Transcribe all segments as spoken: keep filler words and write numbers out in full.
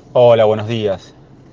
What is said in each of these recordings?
Hola, buenos días.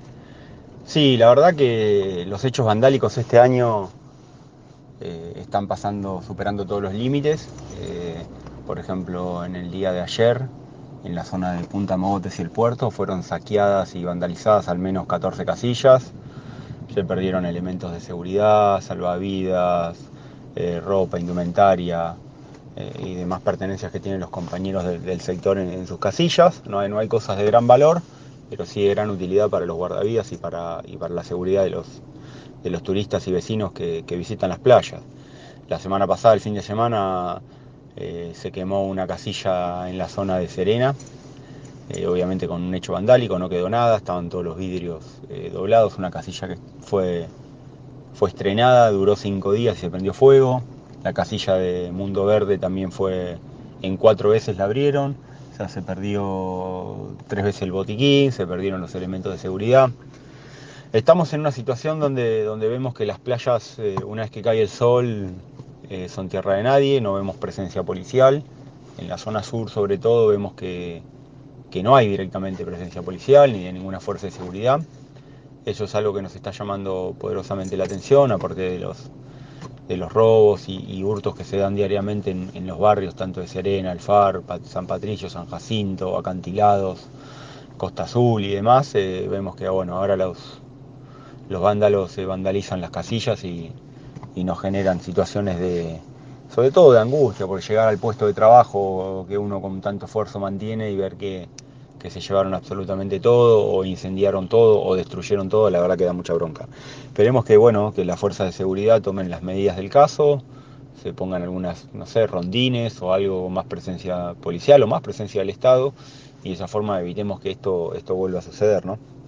Sí, la verdad que los hechos vandálicos este año eh, están pasando, superando todos los límites. Eh, por ejemplo, en el día de ayer, en la zona de Punta Mogotes y el puerto, fueron saqueadas y vandalizadas al menos catorce casillas. Se perdieron elementos de seguridad, salvavidas, eh, ropa, indumentaria eh, y demás pertenencias que tienen los compañeros de- del sector en, en sus casillas. No hay, no hay cosas de gran valor, pero sí de gran utilidad para los guardavidas y para, y para la seguridad de los, de los turistas y vecinos que, que visitan las playas. La semana pasada, el fin de semana, eh, se quemó una casilla en la zona de Serena, eh, obviamente con un hecho vandálico, no quedó nada, estaban todos los vidrios eh, doblados, una casilla que fue, fue estrenada, duró cinco días y se prendió fuego. La casilla de Mundo Verde también fue, en cuatro veces la abrieron, o sea, se perdió tres veces el botiquín, se perdieron los elementos de seguridad. Estamos en una situación donde, donde vemos que las playas, eh, una vez que cae el sol, eh, son tierra de nadie, no vemos presencia policial. En la zona sur, sobre todo, vemos que, que no hay directamente presencia policial ni de ninguna fuerza de seguridad. Eso es algo que nos está llamando poderosamente la atención, aparte de los, de los robos y, y hurtos que se dan diariamente en, en los barrios, tanto de Serena, Alfar, San Patricio, San Jacinto, Acantilados, Costa Azul y demás. Eh, vemos que bueno, ahora los, los vándalos se vandalizan las casillas y, y nos generan situaciones de, sobre todo de angustia, por llegar al puesto de trabajo que uno con tanto esfuerzo mantiene y ver que, que se llevaron absolutamente todo, o incendiaron todo, o destruyeron todo, la verdad que da mucha bronca. Esperemos que, bueno, que las fuerzas de seguridad tomen las medidas del caso, se pongan algunas, no sé, rondines o algo más presencia policial o más presencia del Estado, y de esa forma evitemos que esto, esto vuelva a suceder, ¿no?